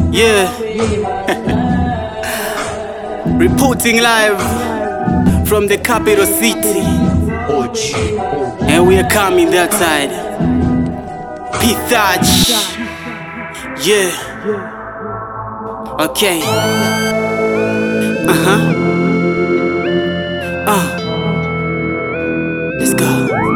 Yeah. Reporting live from the capital city. And we are coming that side. Pithaj. Yeah. Okay. Let's go.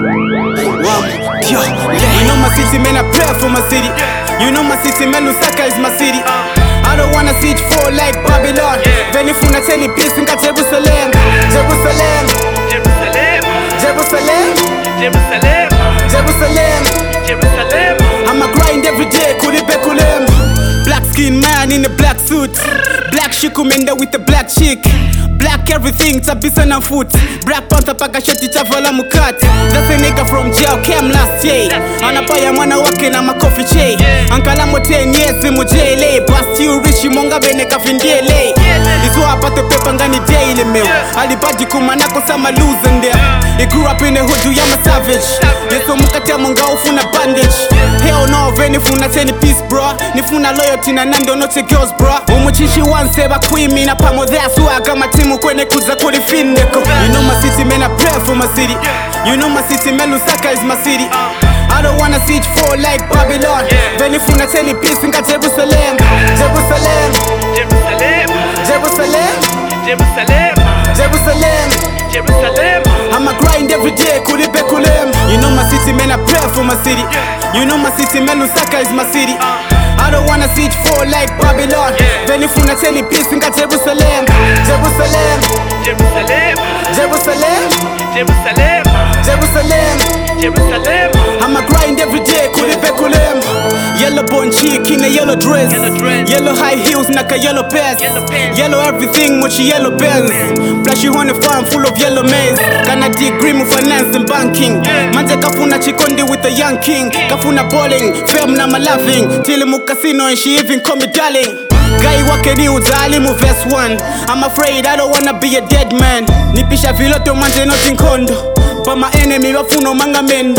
Wow. Yo. Yeah. You know my city, man, I pray for my city. You know my city, man, Lusaka is my city. I don't wanna see it fall like Babylon. Then if una tell me peace, think of Jerusalem. Jerusalem. Jerusalem. Jerusalem. Jerusalem. Jerusalem. Jerusalem. I'ma grind every day, kulibekulem. Black skin man in a black suit. Black shikumenda with a black chick. Black everything, tabisa na foot. Black Panther paka shati chavala mukati. That's a nigga from jail, came last year. Anapaya mwana wake na makofi che. Ankala mo 10 years mu jail. Bust you rich monga bene kafindiele. Izo apate pepa ngani daily meal. Alibadi kumanako sama lose in there. He grew up in the hood, you am a savage. Yeso mukatia monga ufuna bandage. Hell no, veni funa teni peace bro. Nifuna loyalty na nando noche girls bro. Umuchishi wanse ba kwimi na pamo there suaga matimu kwene kuza kuri fineko. You know my city man, I pray for my city. You know my city man, Lusaka is my city. I don't wanna see it fall like Babylon. Then if una tell me peace, think of Jerusalem. Jerusalem. Jerusalem. Jerusalem. Jerusalem. Jerusalem. Jerusalem. I'ma grind every day, kulibekulem. You know my city man, I pray for my city. You know my city man, Lusaka is my city. I don't wanna see it fall like Babylon. Then if una tell me peace, think of Jerusalem. Jerusalem. Jerusalem. Jerusalem. Jerusalem. Jerusalem. Jerusalem. I'ma grind every day, kulibekulem. Yellow bone chick in a yellow dress. Yellow high heels, naka yellow pants. Yellow everything, much yellow bells. Flashy on the farm full of yellow maize. Kana degree mu finance and banking. Manje kafuna chikondi with a young king. Kafuna bowling, fame na laughing. Till mu casino and she even call me darling. Guy wake ni udali mu verse 1. I'm afraid I don't wanna be a dead man. Nipisha viloto manje nothing kondo. But my enemy wafuno manga mendo.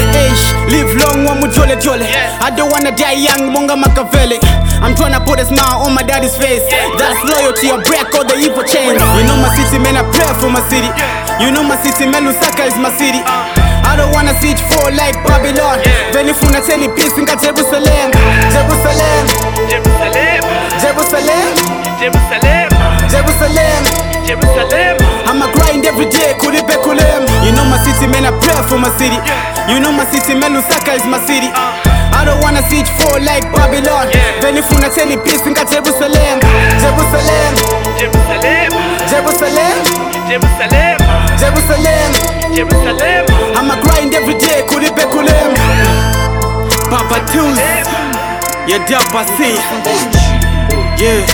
Live long wa mujole jole. I don't wanna die young monga Machiavelli. I'm tryna put a smile on my daddy's face. That's loyalty, I break all the evil chains. You know my city man, I pray for my city. You know my city man, Lusaka is my city. I don't wanna see it fall like Babylon. Then if una tell me peace, think of Jerusalem. Jerusalem. Jerusalem. Jerusalem. Jerusalem. Jerusalem. Jerusalem. I'ma grind every day, kulibekulem. You know my city man, I pray for my city. You know my city man, Lusaka is my city. I don't wanna see it fall like Babylon. Then if una tell me peace, think of Jerusalem. Jerusalem. Jerusalem. Jerusalem. Jerusalem. Jerusalem. Jerusalem. I'ma grind every day, kulibekulem. Papa Tunes, ya dapa see. Yeah.